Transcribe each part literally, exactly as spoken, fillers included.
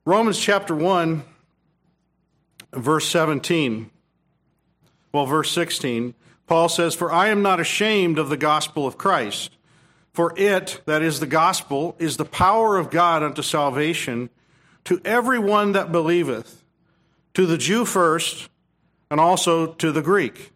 Romans chapter one, verse seventeen. Well, verse sixteen, Paul says, "For I am not ashamed of the gospel of Christ. For it," that is the gospel, "is the power of God unto salvation to everyone that believeth, to the Jew first, and also to the Greek."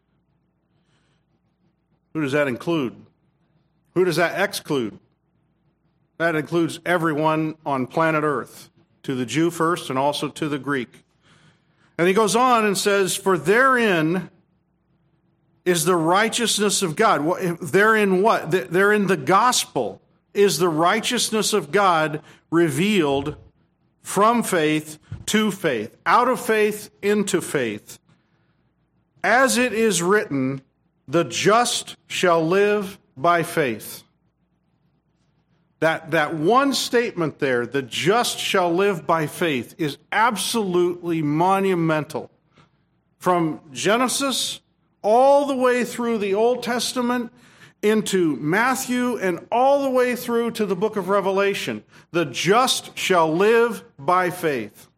Who does that include? Who does that exclude? That includes everyone on planet Earth, to the Jew first and also to the Greek. And he goes on and says, "For therein is the righteousness of God." Therein what? Therein the gospel is the righteousness of God revealed from faith to faith, out of faith into faith. As it is written, "The just shall live by faith." That, that one statement there, "the just shall live by faith," is absolutely monumental. From Genesis all the way through the Old Testament into Matthew and all the way through to the book of Revelation, the just shall live by faith.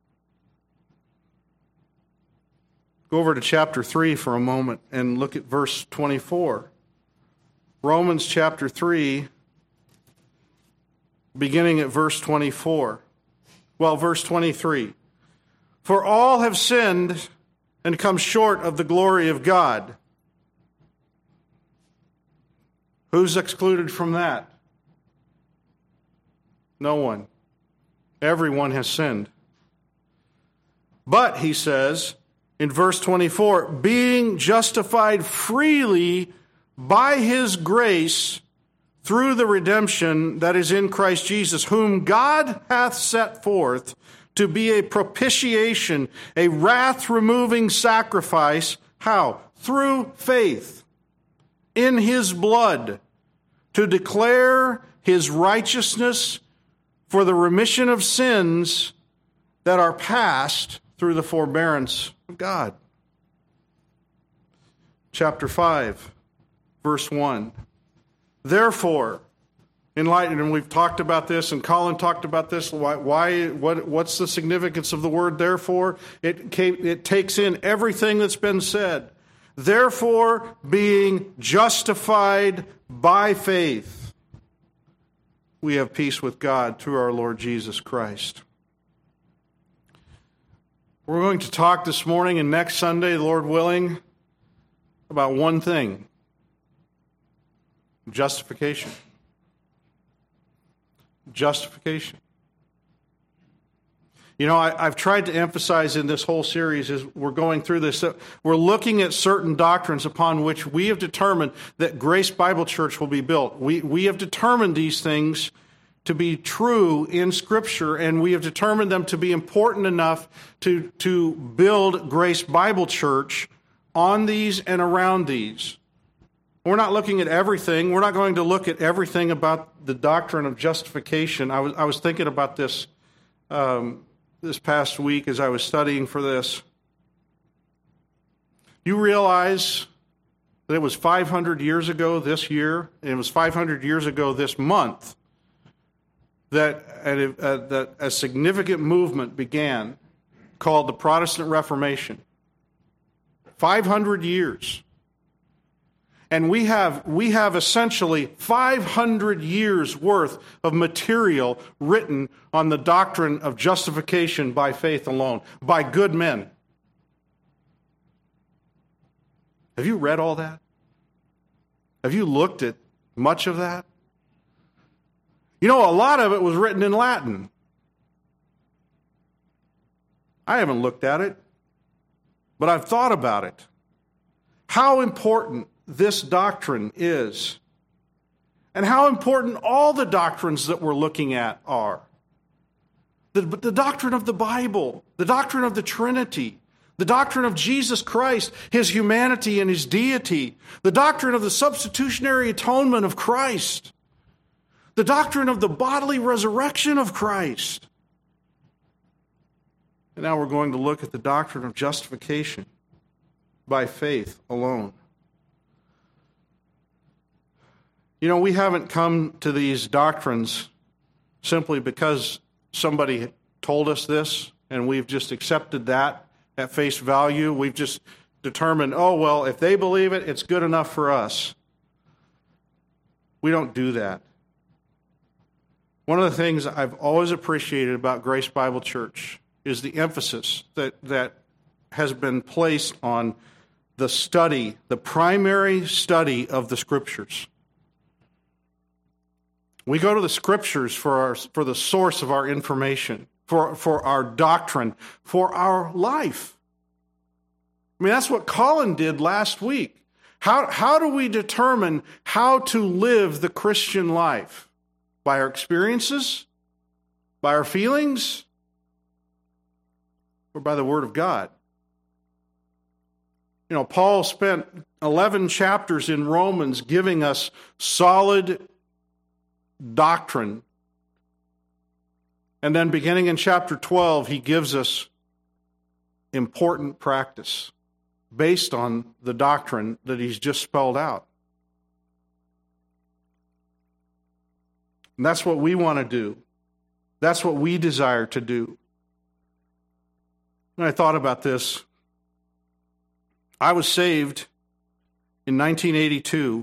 Go over to chapter three for a moment and look at verse twenty-four. Romans chapter three, beginning at verse twenty-four. Well, verse twenty-three. "For all have sinned and come short of the glory of God." Who's excluded from that? No one. Everyone has sinned. But, he says, in verse twenty-four, "being justified freely by his grace through the redemption that is in Christ Jesus, whom God hath set forth to be a propitiation, a wrath-removing sacrifice." How? Through faith in his blood, to declare his righteousness for the remission of sins that are past through the forbearance of God. Chapter five, verse one. "Therefore," enlightened, and we've talked about this, and Colin talked about this. Why? why what? What's the significance of the word "therefore"? It came, it takes in everything that's been said. "Therefore, being justified by faith, we have peace with God through our Lord Jesus Christ." We're going to talk this morning and next Sunday, Lord willing, about one thing: justification. Justification. You know, I, I've tried to emphasize in this whole series as we're going through this, that we're looking at certain doctrines upon which we have determined that Grace Bible Church will be built. We, we have determined these things to be true in Scripture, and we have determined them to be important enough to, to build Grace Bible Church on these and around these. We're not looking at everything. We're not going to look at everything about the doctrine of justification. I was, I was thinking about this um, this past week as I was studying for this. You realize that it was five hundred years ago this year, and it was five hundred years ago this month, that a, uh, that a significant movement began called the Protestant Reformation. five hundred years. And we have we have essentially five hundred years worth of material written on the doctrine of justification by faith alone, by good men. Have you read all that? Have you looked at much of that? You know, a lot of it was written in Latin. I haven't looked at it, but I've thought about it. How important this doctrine is, and how important all the doctrines that we're looking at are. The, the doctrine of the Bible, the doctrine of the Trinity, the doctrine of Jesus Christ, his humanity and his deity, the doctrine of the substitutionary atonement of Christ, the doctrine of the bodily resurrection of Christ. And now we're going to look at the doctrine of justification by faith alone. You know, we haven't come to these doctrines simply because somebody told us this, and we've just accepted that at face value. We've just determined, oh, well, if they believe it, it's good enough for us. We don't do that. One of the things I've always appreciated about Grace Bible Church is the emphasis that, that has been placed on the study, the primary study of the Scriptures. We go to the Scriptures for our, for the source of our information, for, for our doctrine, for our life. I mean, that's what Colin did last week. How, how do we determine how to live the Christian life? By our experiences? By our feelings? Or by the Word of God? You know, Paul spent eleven chapters in Romans giving us solid doctrine. And then beginning in chapter twelve, he gives us important practice based on the doctrine that he's just spelled out. And that's what we want to do. That's what we desire to do. When I thought about this, I was saved in nineteen eighty-two,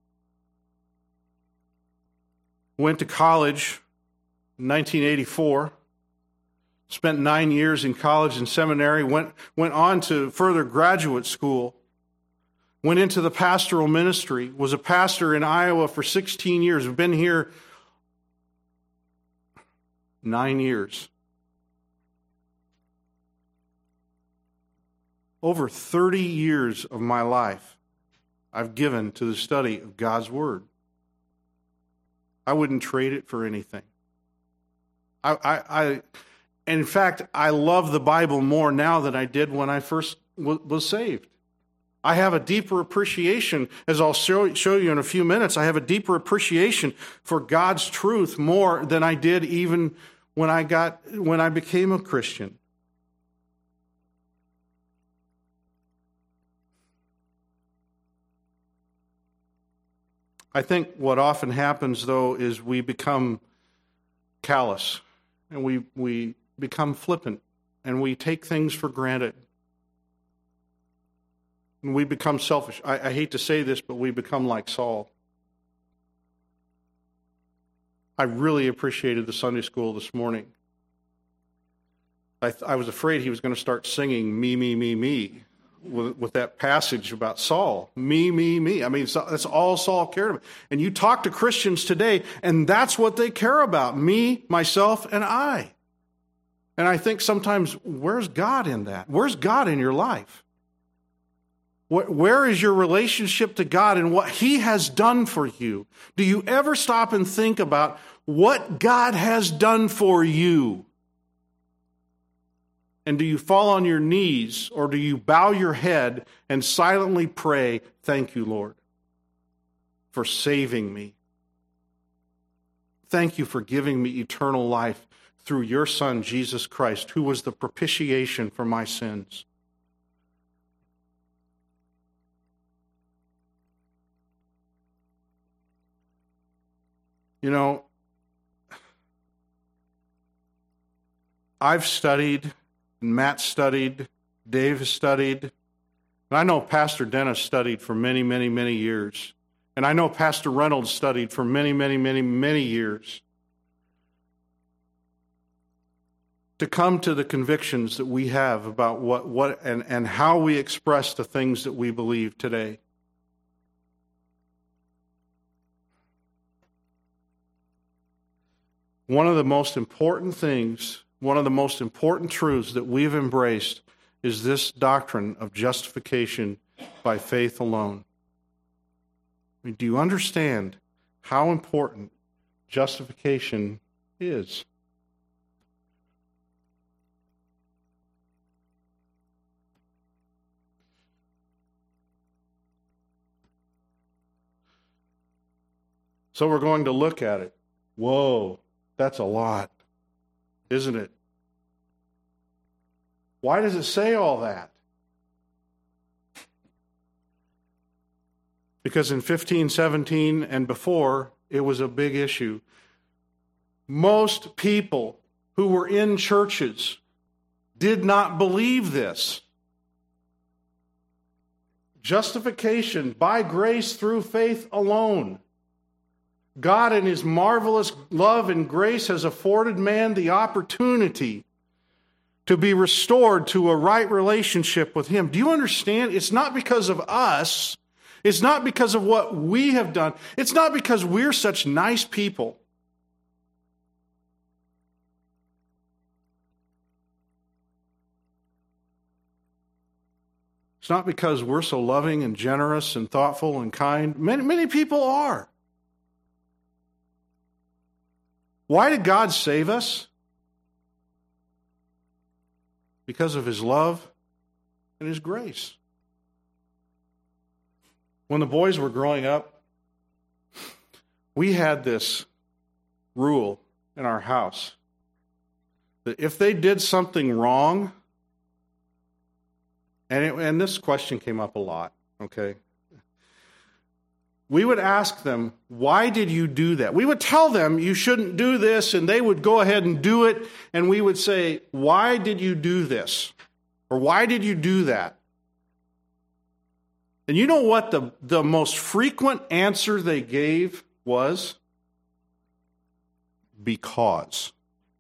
went to college in nineteen eighty-four, spent nine years in college and seminary, went, went on to further graduate school, went into the pastoral ministry, was a pastor in Iowa for sixteen years, I've been here nine years. Over thirty years of my life I've given to the study of God's Word. I wouldn't trade it for anything. I, I, I and in fact, I love the Bible more now than I did when I first w- was saved. I have a deeper appreciation, as I'll show, show you in a few minutes, I have a deeper appreciation for God's truth more than I did even when I got when I became a Christian. I think what often happens, though, is we become callous and we we become flippant and we take things for granted. And we become selfish. I, I hate to say this, but we become like Saul. I really appreciated the Sunday school this morning. I, I was afraid he was going to start singing me, me, me, me. With, with that passage about Saul. Me, me, me. I mean, that's all Saul cared about. And you talk to Christians today, and that's what they care about. Me, myself, and I. And I think sometimes, where's God in that? Where's God in your life? Where is your relationship to God and what He has done for you? Do you ever stop and think about what God has done for you? And do you fall on your knees or do you bow your head and silently pray, thank you, Lord, for saving me. Thank you for giving me eternal life through your Son, Jesus Christ, who was the propitiation for my sins. You know, I've studied, Matt studied, Dave has studied, and I know Pastor Dennis studied for many, many, many years. And I know Pastor Reynolds studied for many, many, many, many years. To come to the convictions that we have about what, what and, and how we express the things that we believe today. One of the most important things, one of the most important truths that we've embraced is this doctrine of justification by faith alone. I mean, do you understand how important justification is? So we're going to look at it. Whoa, that's a lot, isn't it? Why does it say all that? Because in fifteen seventeen and before, it was a big issue. Most people who were in churches did not believe this. Justification by grace through faith alone. God in His marvelous love and grace has afforded man the opportunity to be restored to a right relationship with Him. Do you understand? It's not because of us. It's not because of what we have done. It's not because we're such nice people. It's not because we're so loving and generous and thoughtful and kind. Many, many people are. Why did God save us? Because of His love and His grace. When the boys were growing up, we had this rule in our house that if they did something wrong, and, it, and this question came up a lot, okay? We would ask them, why did you do that? We would tell them, you shouldn't do this, and they would go ahead and do it, and we would say, why did you do this? Or why did you do that? And you know what the, the most frequent answer they gave was? Because.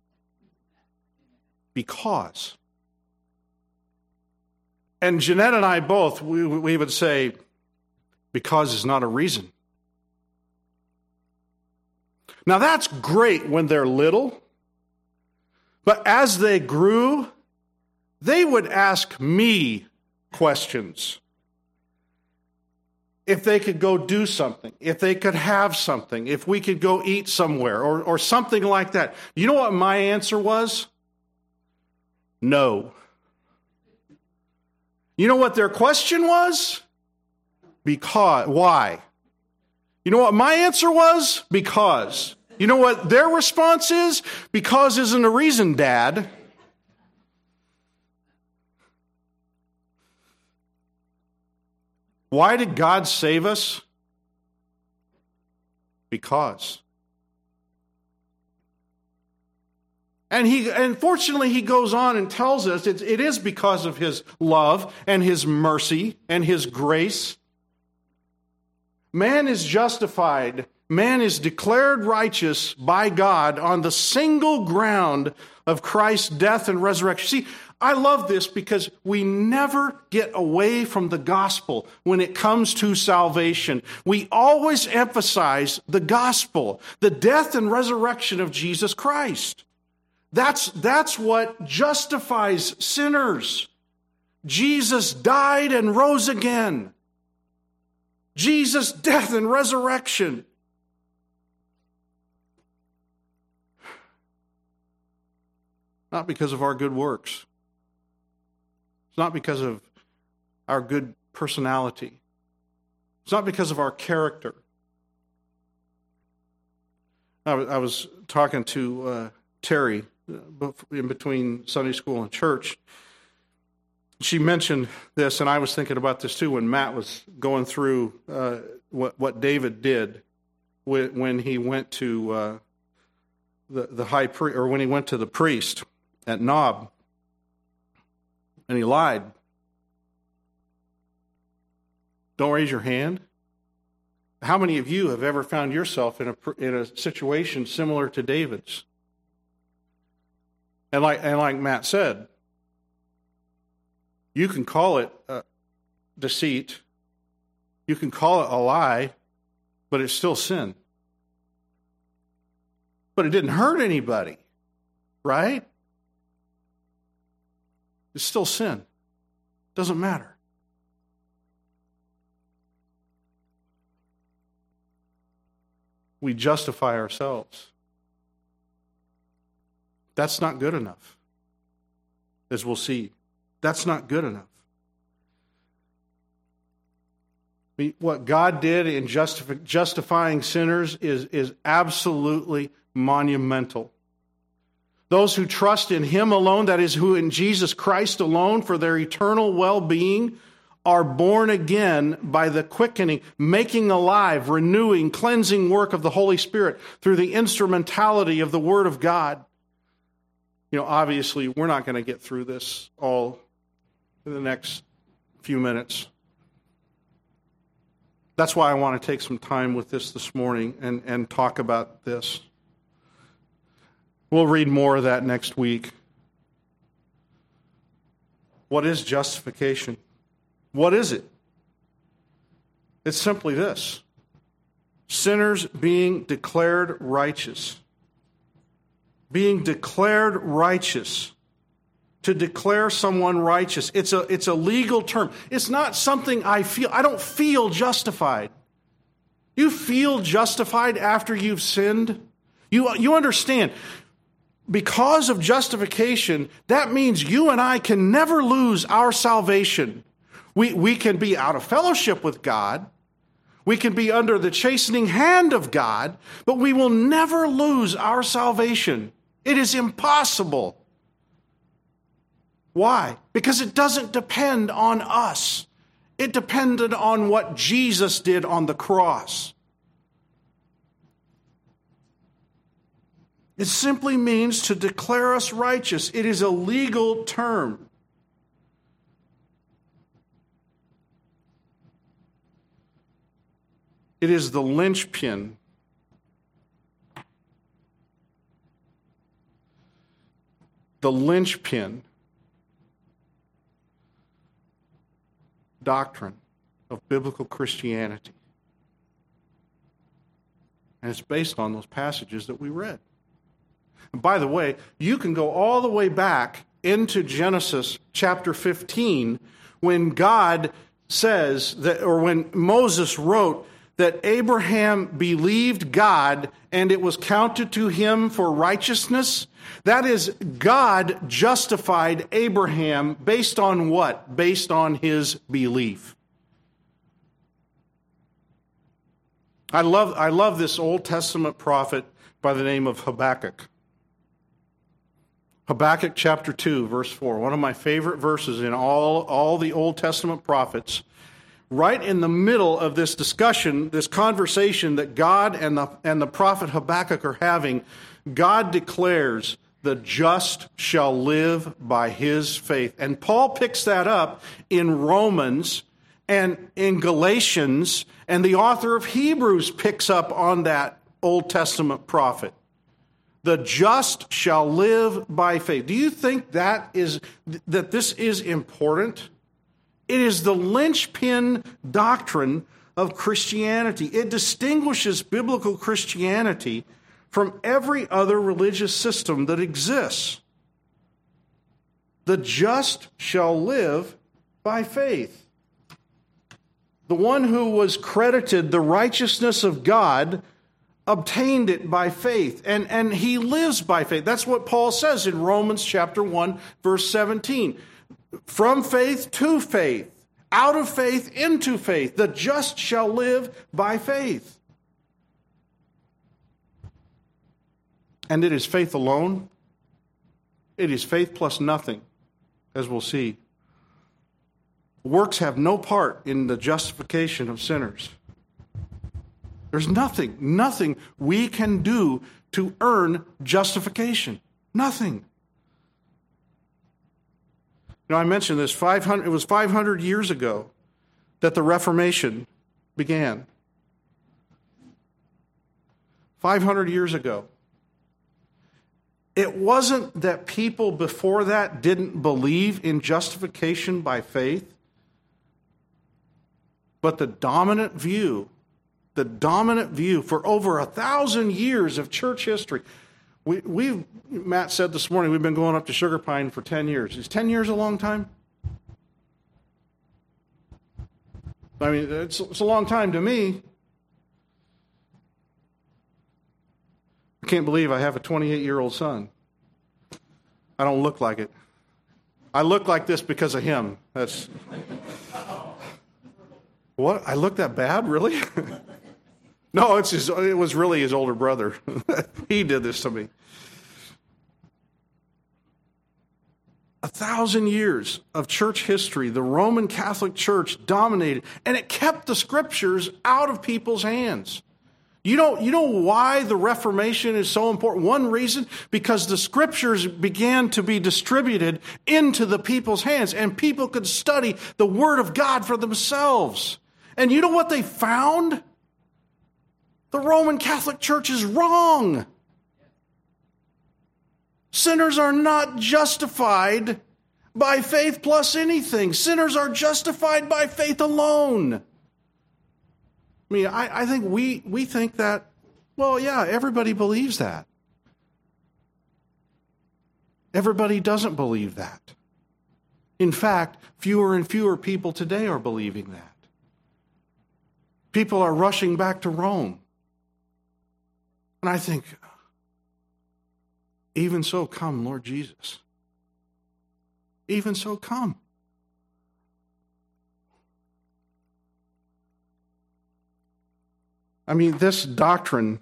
Because. And Jeanette and I both, we, we would say, because is not a reason. Now that's great when they're little, but as they grew, they would ask me questions. If they could go do something, if they could have something, if we could go eat somewhere, or, or something like that. You know what my answer was? No. You know what their question was? Because. Why? You know what my answer was? Because. You know what their response is? Because isn't a reason, Dad. Why did God save us? Because. And he, and fortunately, he goes on and tells us it, it is because of His love and His mercy and His grace. Man is justified. Man is declared righteous by God on the single ground of Christ's death and resurrection. See, I love this because we never get away from the gospel when it comes to salvation. We always emphasize the gospel, the death and resurrection of Jesus Christ. That's, that's what justifies sinners. Jesus died and rose again. Jesus' death and resurrection. Not because of our good works. It's not because of our good personality. It's not because of our character. I was talking to uh, Terry in between Sunday school and church. She mentioned this, and I was thinking about this too when Matt was going through uh, what, what David did when, when he went to uh, the, the high priest, or when he went to the priest at Nob. And he lied. Don't raise your hand. How many of you have ever found yourself in a in a situation similar to David's? And like and like Matt said, you can call it uh, deceit. You can call it a lie, but it's still sin. But it didn't hurt anybody, right? It's still sin. Doesn't matter. We justify ourselves. That's not good enough. As we'll see, that's not good enough. I mean, what God did in justif- justifying sinners is, is absolutely monumental. Those who trust in Him alone, that is, who in Jesus Christ alone for their eternal well-being, are born again by the quickening, making alive, renewing, cleansing work of the Holy Spirit through the instrumentality of the Word of God. You know, obviously, we're not going to get through this all in the next few minutes. That's why I want to take some time with this this morning and, and talk about this. We'll read more of that next week. What is justification? What is it? It's simply this: sinners being declared righteous. Being declared righteous. To declare someone righteous. It's a, it's a legal term. It's not something I feel. I don't feel justified. You feel justified after you've sinned? You, you understand, because of justification, that means you and I can never lose our salvation. We, we can be out of fellowship with God. We can be under the chastening hand of God, but we will never lose our salvation. It is impossible. Why? Because it doesn't depend on us. It depended on what Jesus did on the cross. It simply means to declare us righteous. It is a legal term. It is the linchpin the linchpin doctrine of biblical Christianity. And it's based on those passages that we read. And by the way, you can go all the way back into Genesis chapter fifteen when God says that, or when Moses wrote that Abraham believed God and it was counted to him for righteousness. That is, God justified Abraham based on what? Based on his belief. I love, I love this Old Testament prophet by the name of Habakkuk. Habakkuk chapter two, verse four, one of my favorite verses in all, all the Old Testament prophets. Right in the middle of this discussion, this conversation that God and the, and the prophet Habakkuk are having, God declares, the just shall live by his faith. And Paul picks that up in Romans and in Galatians, and the author of Hebrews picks up on that Old Testament prophet. The just shall live by faith. Do you think that is that this is important? It is the linchpin doctrine of Christianity. It distinguishes biblical Christianity from every other religious system that exists. The just shall live by faith. The one who was credited the righteousness of God obtained it by faith, and, and he lives by faith. That's what Paul says in Romans chapter one, verse seventeen. From faith to faith, out of faith into faith, the just shall live by faith. And it is faith alone. It is faith plus nothing, as we'll see. Works have no part in the justification of sinners. There's nothing, nothing we can do to earn justification. Nothing. You know, I mentioned this, five hundred, it was five hundred years ago that the Reformation began. five hundred years ago. It wasn't that people before that didn't believe in justification by faith, but the dominant view, the dominant view for over a thousand years of church history. We, we've, Matt said this morning, we've been going up to Sugar Pine for ten years. Is ten years a long time? I mean, it's, it's a long time to me. I can't believe I have a twenty-eight-year-old son. I don't look like it. I look like this because of him. That's what? I look that bad, really? No, it's his, it was really his older brother. He did this to me. A thousand years of church history, the Roman Catholic Church dominated, and it kept the scriptures out of people's hands. You know, you know why the Reformation is so important? One reason, because the scriptures began to be distributed into the people's hands, and people could study the Word of God for themselves. And you know what they found? The Roman Catholic Church is wrong. Sinners are not justified by faith plus anything. Sinners are justified by faith alone. I mean, I, I think we, we think that, well, yeah, everybody believes that. Everybody doesn't believe that. In fact, fewer and fewer people today are believing that. People are rushing back to Rome. And I think, even so, come, Lord Jesus. Even so, come. I mean, this doctrine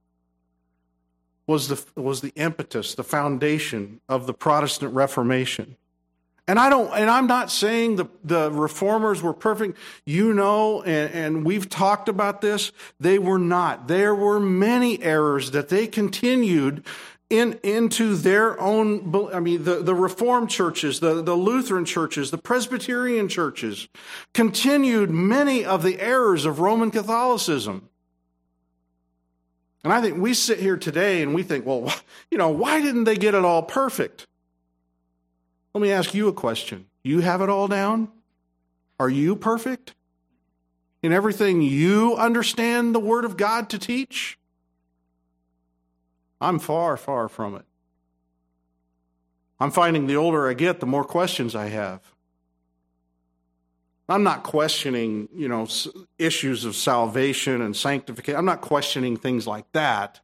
was the was the impetus, the foundation of the Protestant Reformation. And I don't, and I'm not saying the, the reformers were perfect. You know, and, and we've talked about this. They were not. There were many errors that they continued in into their own. I mean, the, the Reformed churches, the, the Lutheran churches, the Presbyterian churches continued many of the errors of Roman Catholicism. And I think we sit here today and we think, well, you know, why didn't they get it all perfect? Let me ask you a question. You have it all down? Are you perfect in everything you understand the Word of God to teach? I'm far, far from it. I'm finding the older I get, the more questions I have. I'm not questioning, you know, issues of salvation and sanctification. I'm not questioning things like that.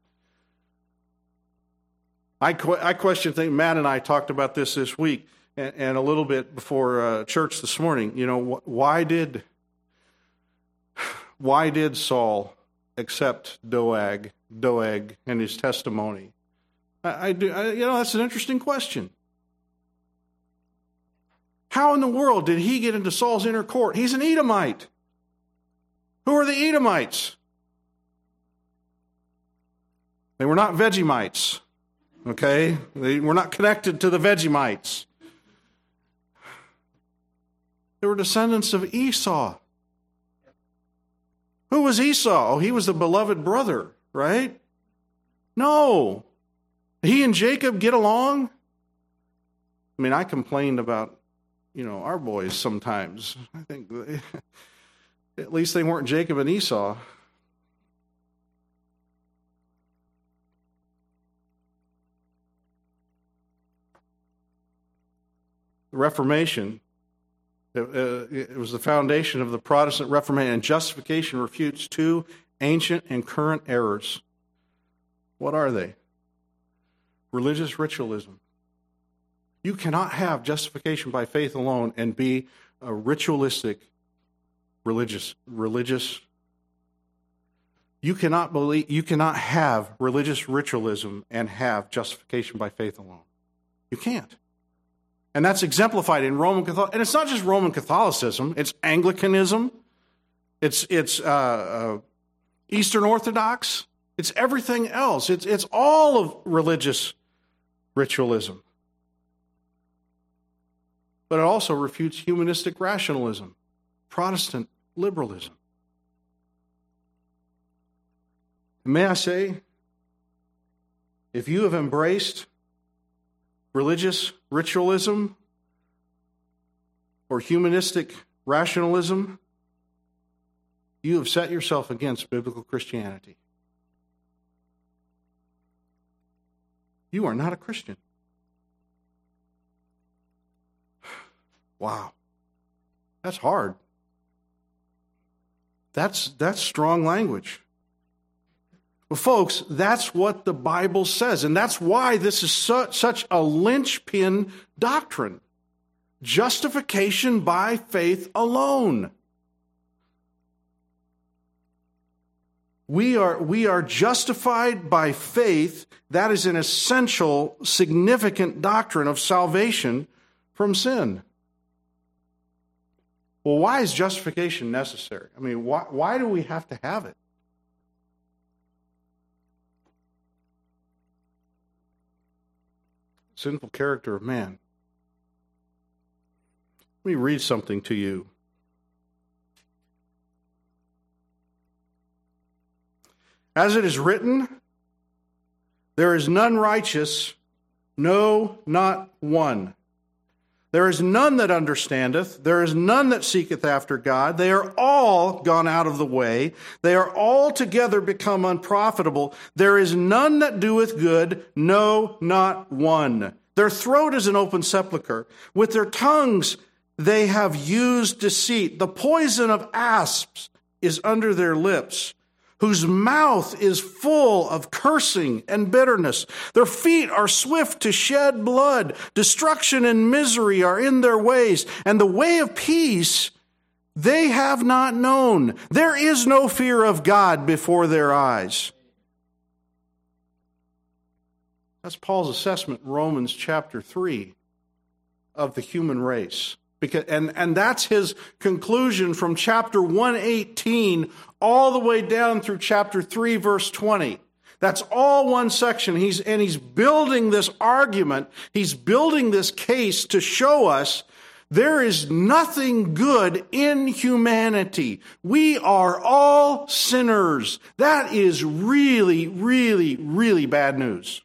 I, que- I question things. Matt and I talked about this this week and, and a little bit before uh, church this morning. You know, wh- why did why did Saul accept Doeg, Doeg and his testimony? I, I do. I, you know, that's an interesting question. How in the world did he get into Saul's inner court? He's an Edomite. Who are the Edomites? They were not Vegemites, okay? They were not connected to the Vegemites. They were descendants of Esau. Who was Esau? Oh, he was the beloved brother, right? No. He and Jacob get along? I mean, I complained about You know, our boys sometimes. I think they, at least they weren't Jacob and Esau. The Reformation, it, uh, it was the foundation of the Protestant Reformation, and justification refutes two ancient and current errors. What are they? Religious ritualism. You cannot have justification by faith alone and be a ritualistic religious religious. You cannot believe you cannot have religious ritualism and have justification by faith alone. You can't. And that's exemplified in Roman Catholicism. And it's not just Roman Catholicism, it's Anglicanism, it's it's uh, uh, Eastern Orthodox, it's everything else. It's it's all of religious ritualism. But it also refutes humanistic rationalism, Protestant liberalism. And may I say, if you have embraced religious ritualism or humanistic rationalism, you have set yourself against biblical Christianity. You are not a Christian. Wow, that's hard. That's that's strong language. Well, folks, that's what the Bible says, and that's why this is su- such a linchpin doctrine. Justification by faith alone. We are, we are justified by faith. That is an essential, significant doctrine of salvation from sin. Well, why is justification necessary? I mean, why, why do we have to have it? sinful character of man. Let me read something to you. As it is written, there is none righteous, no, not one. There is none that understandeth. There is none that seeketh after God. They are all gone out of the way. They are altogether become unprofitable. There is none that doeth good, no, not one. Their throat is an open sepulchre. With their tongues they have used deceit. The poison of asps is under their lips, whose mouth is full of cursing and bitterness. Their feet are swift to shed blood. Destruction and misery are in their ways, and the way of peace they have not known. There is no fear of God before their eyes. That's Paul's assessment in Romans chapter three of the human race. Because, and, and that's his conclusion from chapter one eighteen all the way down through chapter three, verse twenty. That's all one section. He's, and he's building this argument. He's building this case to show us there is nothing good in humanity. We are all sinners. That is really, really, really bad news.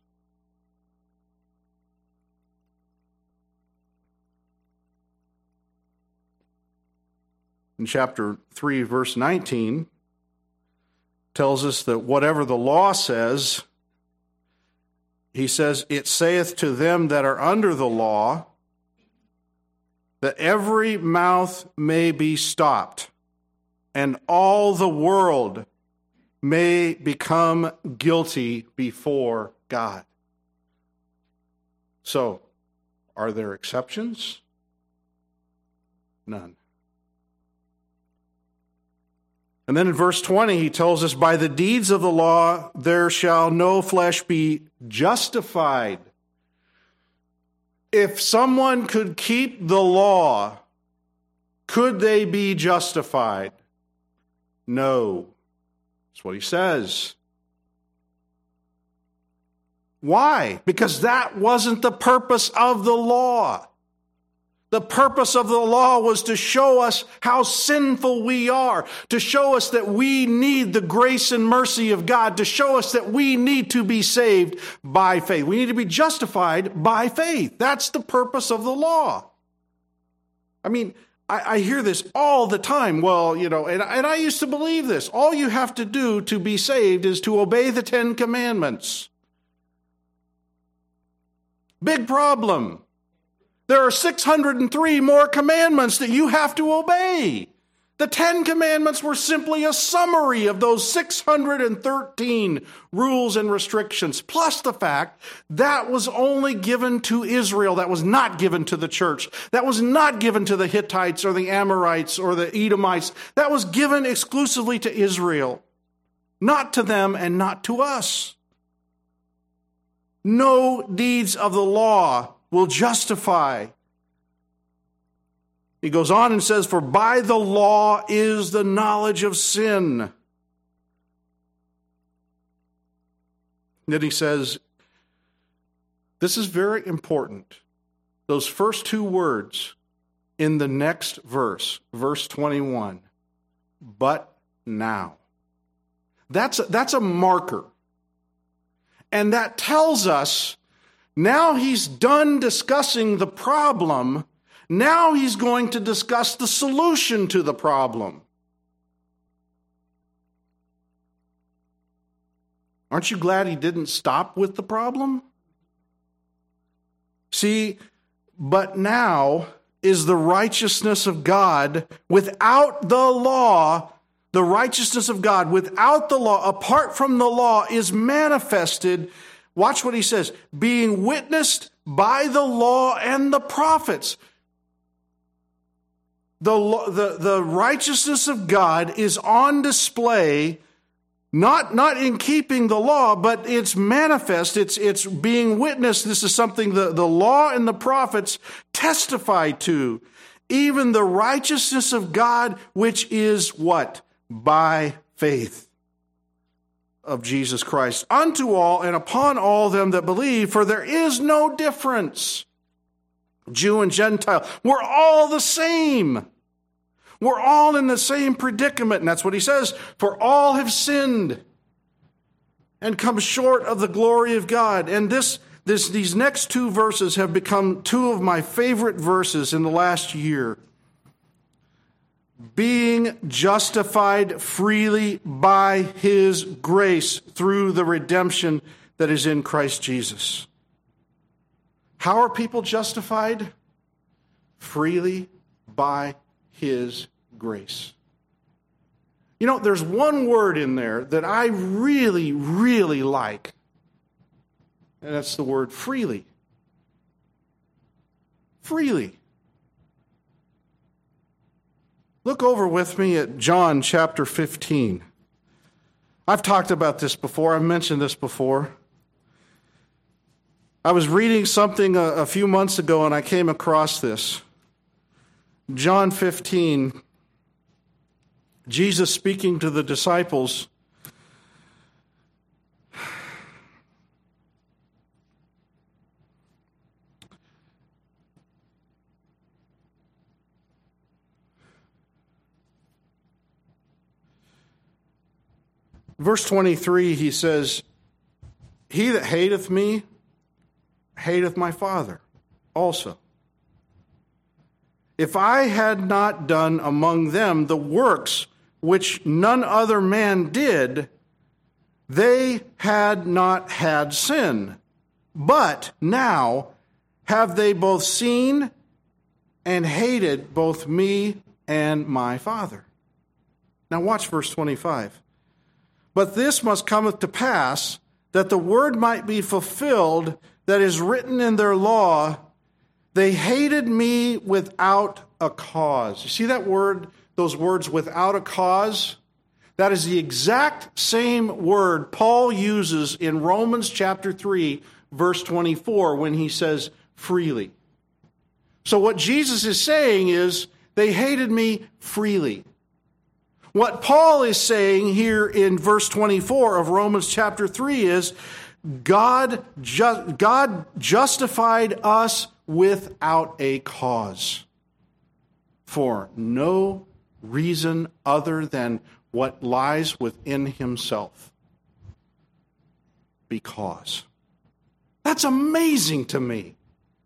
In chapter three, verse nineteen, tells us that whatever the law says, he says, it saith to them that are under the law, that every mouth may be stopped, and all the world may become guilty before God. So, are there exceptions? None. And then in verse twenty, he tells us, by the deeds of the law, there shall no flesh be justified. If someone could keep the law, could they be justified? No. That's what he says. Why? Because that wasn't the purpose of the law. The purpose of the law was to show us how sinful we are, to show us that we need the grace and mercy of God, to show us that we need to be saved by faith. We need to be justified by faith. That's the purpose of the law. I mean, I, I hear this all the time. Well, you know, and, and I used to believe this. All you have to do to be saved is to obey the Ten Commandments. Big problem. There are six hundred three more commandments that you have to obey. The Ten Commandments were simply a summary of those six hundred thirteen rules and restrictions, plus the fact that was only given to Israel. That was not given to the church. That was not given to the Hittites or the Amorites or the Edomites. That was given exclusively to Israel, not to them and not to us. No deeds of the law will justify. He goes on and says, for by the law is the knowledge of sin. Then he says, this is very important. Those first two words in the next verse, verse twenty-one, but now. That's a, that's a marker. And that tells us now he's done discussing the problem. Now he's going to discuss the solution to the problem. Aren't you glad he didn't stop with the problem? See, but now is the righteousness of God without the law. The righteousness of God without the law, apart from the law, is manifested. Watch what he says, being witnessed by the law and the prophets. The, the, the righteousness of God is on display, not, not in keeping the law, but it's manifest, it's, it's being witnessed. This is something the, the law and the prophets testify to. Even the righteousness of God, which is what? By faith. of Jesus Christ, unto all and upon all them that believe, for there is no difference. Jew and Gentile, we're all the same. We're all in the same predicament. And that's what he says, for all have sinned and come short of the glory of God. And this, this, these next two verses have become two of my favorite verses in the last year. Being justified freely by his grace through the redemption that is in Christ Jesus. How are people justified? Freely by his grace. You know, there's one word in there that I really, really like, and that's the word freely. Freely. Look over with me at John chapter fifteen. I've talked about this before. I've mentioned this before. I was reading something a, a few months ago and I came across this. John fifteen, Jesus speaking to the disciples. Verse twenty-three, he says, he that hateth me, hateth my Father also. If I had not done among them the works which none other man did, they had not had sin. But now have they both seen and hated both me and my Father. Now watch verse twenty-five. But this must cometh to pass, that the word might be fulfilled that is written in their law, they hated me without a cause. You see that word, those words, without a cause? That is the exact same word Paul uses in Romans chapter three, verse twenty-four, when he says freely. So what Jesus is saying is, they hated me freely. What Paul is saying here in verse twenty-four of Romans chapter three is, God, ju- God justified us without a cause, for no reason other than what lies within himself. Because. That's amazing to me.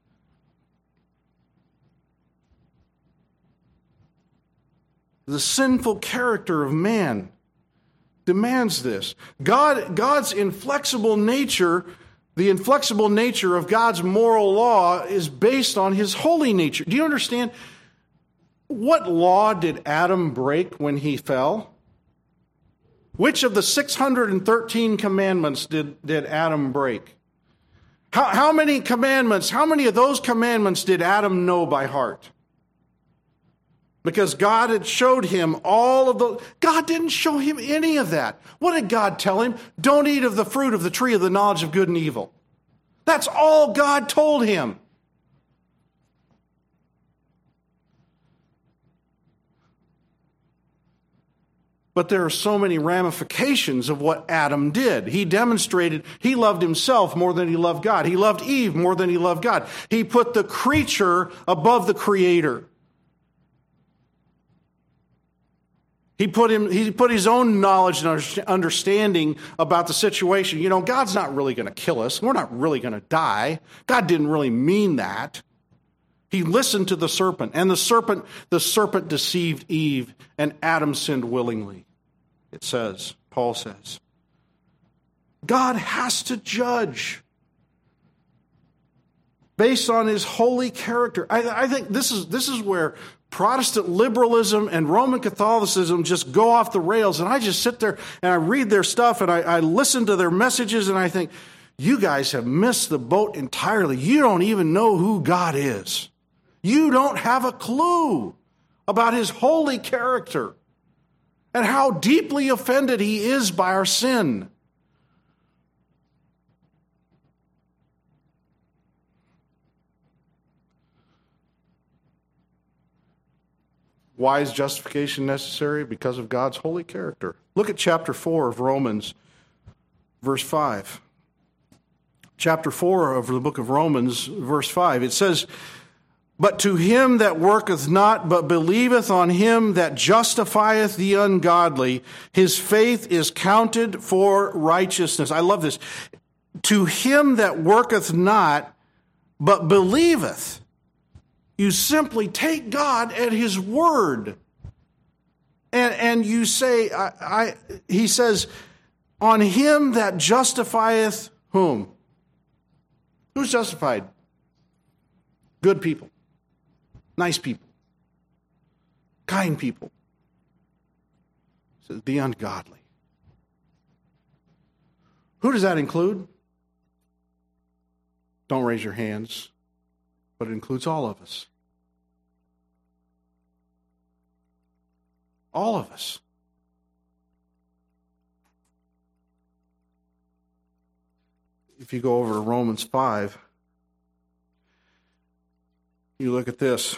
The sinful character of man demands this. God, God's inflexible nature, the inflexible nature of God's moral law is based on his holy nature. Do you understand? What law did Adam break when he fell? Which of the six hundred thirteen commandments did, did Adam break? How, how many commandments, how many of those commandments did Adam know by heart? Because God had showed him all of the... God didn't show him any of that. What did God tell him? Don't eat of the fruit of the tree of the knowledge of good and evil. That's all God told him. But there are so many ramifications of what Adam did. He demonstrated he loved himself more than he loved God. He loved Eve more than he loved God. He put the creature above the Creator. He put him. He put his own knowledge and understanding about the situation. You know, God's not really going to kill us. We're not really going to die. God didn't really mean that. He listened to the serpent, and the serpent, the serpent deceived Eve, and Adam sinned willingly. It says, Paul says, God has to judge based on his holy character. I, I think this is this is where Protestant liberalism and Roman Catholicism just go off the rails. And I just sit there and I read their stuff and I, I listen to their messages and I think, you guys have missed the boat entirely. You don't even know who God is. You don't have a clue about his holy character and how deeply offended he is by our sin. Why is justification necessary? Because of God's holy character. Look at chapter four of Romans. verse five. Chapter four of the book of Romans, verse five. It says, "But to him that worketh not, but believeth on him that justifieth the ungodly, his faith is counted for righteousness." I love this. To him that worketh not, but believeth. You simply take God at his word. And, and you say, I, I, he says, on him that justifieth whom? Who's justified? Good people. Nice people. Kind people. He says, the ungodly. Who does that include? Don't raise your hands, but it includes all of us. All of us. If you go over to Romans five, you look at this.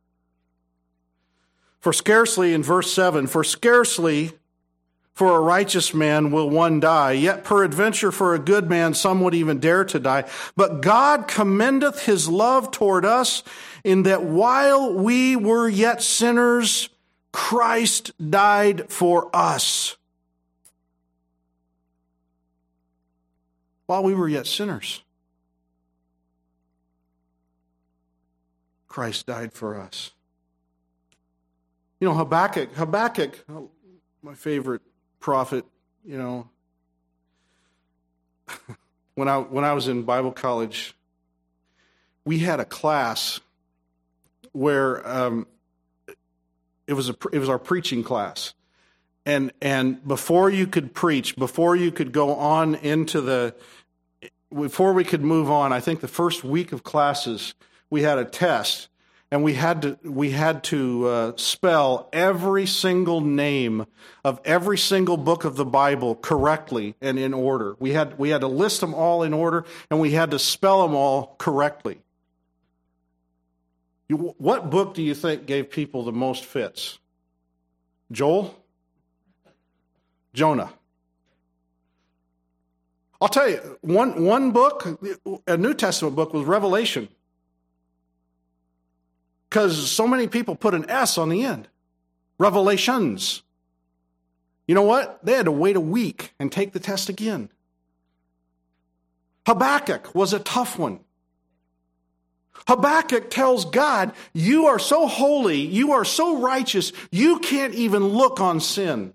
For scarcely, in verse seven, for scarcely for a righteous man will one die, yet peradventure for a good man some would even dare to die. But God commendeth his love toward us, in that while we were yet sinners, Christ died for us. While we were yet sinners, Christ died for us. You know, Habakkuk, Habakkuk, my favorite prophet, you know, when I when I was in Bible college, we had a class where um, it was a it was our preaching class, and and before you could preach, before you could go on into the, before we could move on, I think the first week of classes we had a test. And we had to we had to uh, spell every single name of every single book of the Bible correctly and in order. We had we had to list them all in order, and we had to spell them all correctly. You, what book do you think gave people the most fits? Joel? Jonah? I'll tell you, one one book, a New Testament book, was Revelation. Because so many people put an S on the end. Revelations. You know what? They had to wait a week and take the test again. Habakkuk was a tough one. Habakkuk tells God, you are so holy, you are so righteous, you can't even look on sin.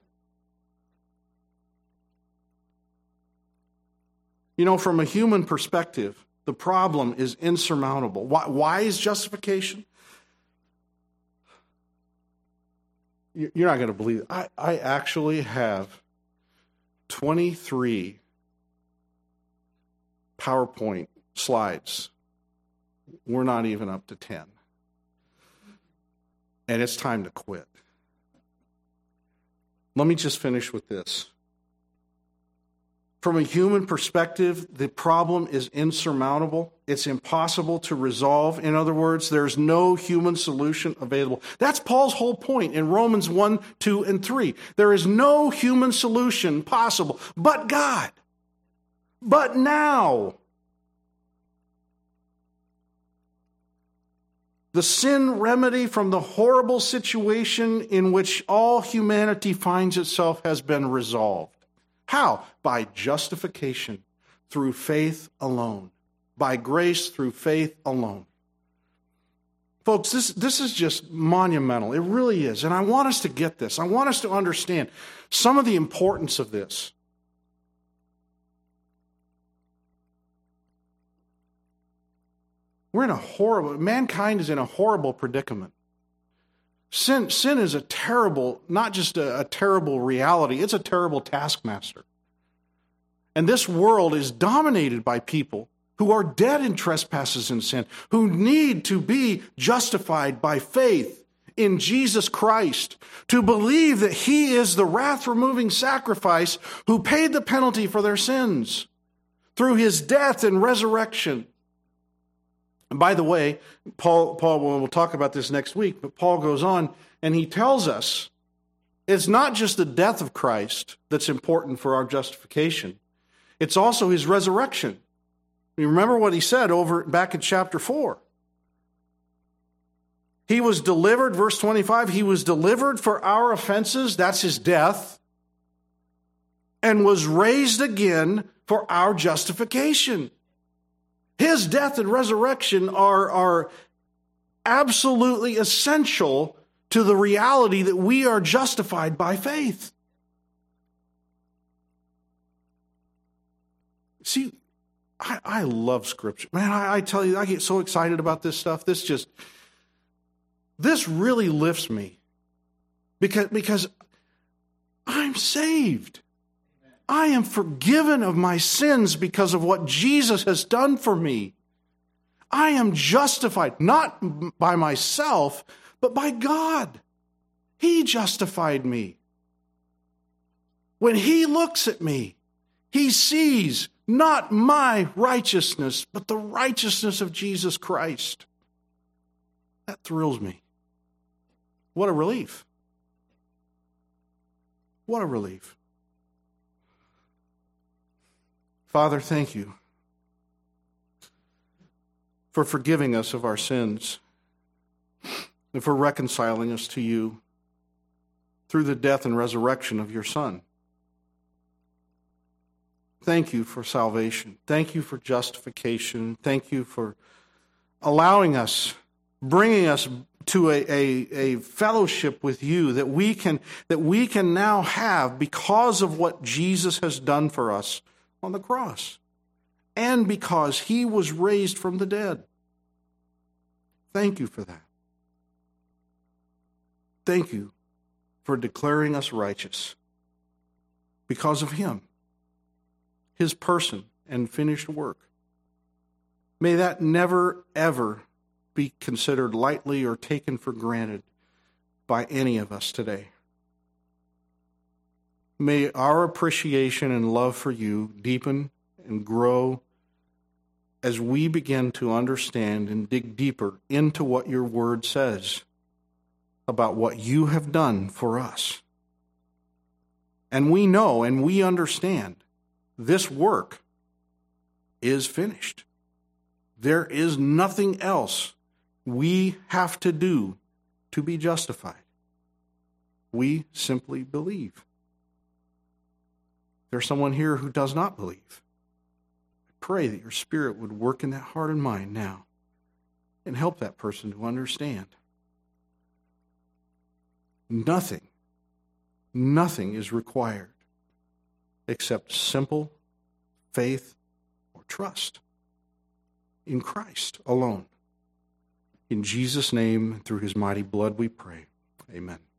You know, from a human perspective, the problem is insurmountable. Why, why is justification? You're not going to believe it. I, I actually have twenty-three PowerPoint slides. We're not even up to ten. And it's time to quit. Let me just finish with this. From a human perspective, the problem is insurmountable. It's impossible to resolve. In other words, there's no human solution available. That's Paul's whole point in Romans one, two, and three. There is no human solution possible but God. But now, the sin remedy from the horrible situation in which all humanity finds itself has been resolved. How? By justification through faith alone. By grace through faith alone. Folks, this, this is just monumental. It really is. And I want us to get this. I want us to understand some of the importance of this. We're in a horrible, mankind is in a horrible predicament. Sin, sin is a terrible, not just a, a terrible reality, it's a terrible taskmaster. And this world is dominated by people who are dead in trespasses and sin, who need to be justified by faith in Jesus Christ, to believe that he is the wrath-removing sacrifice who paid the penalty for their sins through his death and resurrection. And by the way, Paul, Paul, we'll talk about this next week, but Paul goes on and he tells us it's not just the death of Christ that's important for our justification. It's also his resurrection. You remember what he said over back in chapter four. He was delivered, verse twenty-five, he was delivered for our offenses, that's his death, and was raised again for our justification. His death and resurrection are, are absolutely essential to the reality that we are justified by faith. See, I, I love Scripture. Man, I, I tell you, I get so excited about this stuff. This just, this really lifts me. Because, because I'm saved. I am forgiven of my sins because of what Jesus has done for me. I am justified, not by myself, but by God. He justified me. When he looks at me, he sees not my righteousness, but the righteousness of Jesus Christ. That thrills me. What a relief. What a relief. Father, thank you for forgiving us of our sins and for reconciling us to you through the death and resurrection of your Son. Thank you for salvation. Thank you for justification. Thank you for allowing us, bringing us to a, a, a fellowship with you that we can that we can now have because of what Jesus has done for us on the cross, and because he was raised from the dead. Thank you for that. Thank you for declaring us righteous because of him, his person and finished work. May that never, ever be considered lightly or taken for granted by any of us today. May our appreciation and love for you deepen and grow as we begin to understand and dig deeper into what your word says about what you have done for us. And we know and we understand this work is finished. There is nothing else we have to do to be justified. We simply believe. There's someone here who does not believe. I pray that your Spirit would work in that heart and mind now and help that person to understand. Nothing, nothing is required except simple faith or trust in Christ alone. In Jesus' name, through his mighty blood we pray. Amen.